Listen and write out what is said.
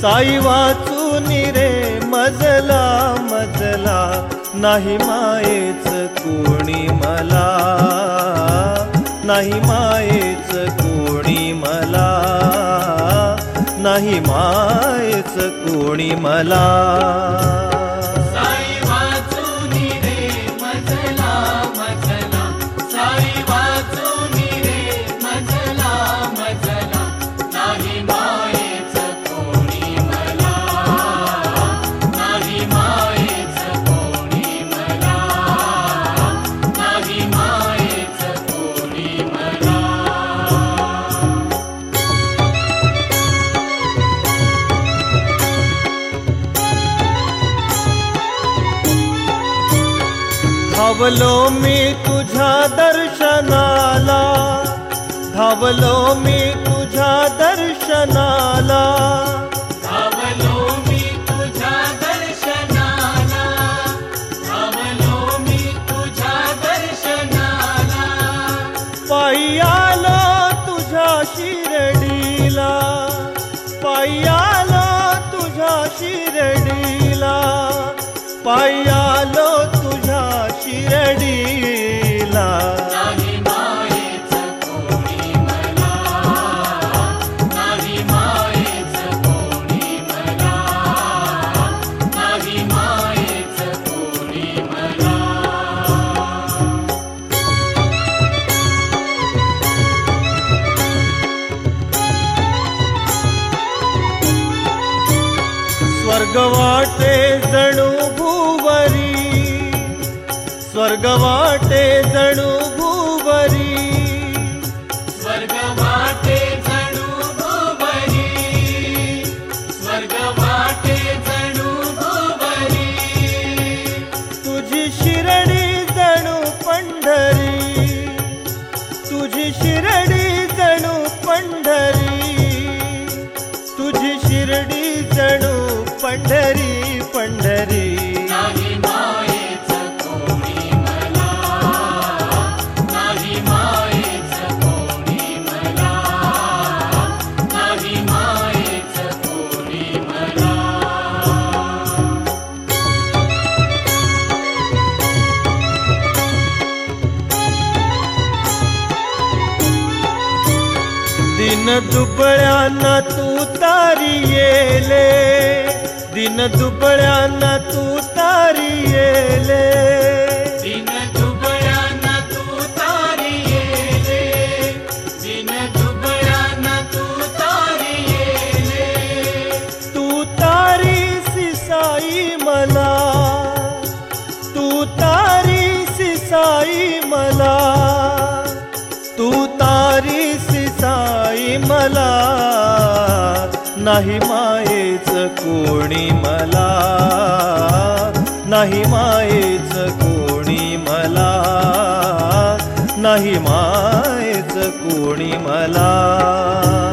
साई वाचून रे मजला मजला, नाही मायेच कोणी मला, नाही मायेच कोणी मला, नाही मायेच कोणी मला. साई वाचून रे मजला मजला, साई वाचून रे मजला मजला, नाही मायेच कोणी मला, नाही मायेच कोणी मला, नाही मायेच कोणी मला. धावलो मी तुझ्या दर्शनाला, धावलो मी तुझ्या दर्शनाला, धावलो मी तुझ्या दर्शनाला, धावलो मी तुझ्या दर्शनाला, पायी आलो तुझ्या शिरडीला, पायी आलो तुझ्या शिरडीला, पायी आलो तुझ्या शिरडीला. नाही मायेच कोणी मला, नाही मायेच कोणी मला, नाही मायेच कोणी मला. स्वर्ग वाटे जणू भुवरी, स्वर्ग वाटे जणू भुवरी, स्वर्ग वाटे जणू भुवरी, स्वर्ग वाटे जणू भुवरी, तुझी शिरडी जणू पंढरी, तुझी शिरडी जणू पंढरी, तुझी शिरडी जणू पंढरी पंढरी. नाही मायेच कोणी मला, नाही मायेच कोणी मला, नाही मायेच कोणी मला. दिन दुबळ्याना तू तारी येले, दिन दुबळ्याना तू तारी येले, दिन दुबळ्याना तू तारी येले, दिन दुबळ्याना तू तारी येले, तू तारी सिसाई मला, तू तारी सिसाई मला, तू तारी सिसाई मला, नाही मायेच कोणी मला, नाही मायेच कोणी मला, नाही मायेच कोणी मला.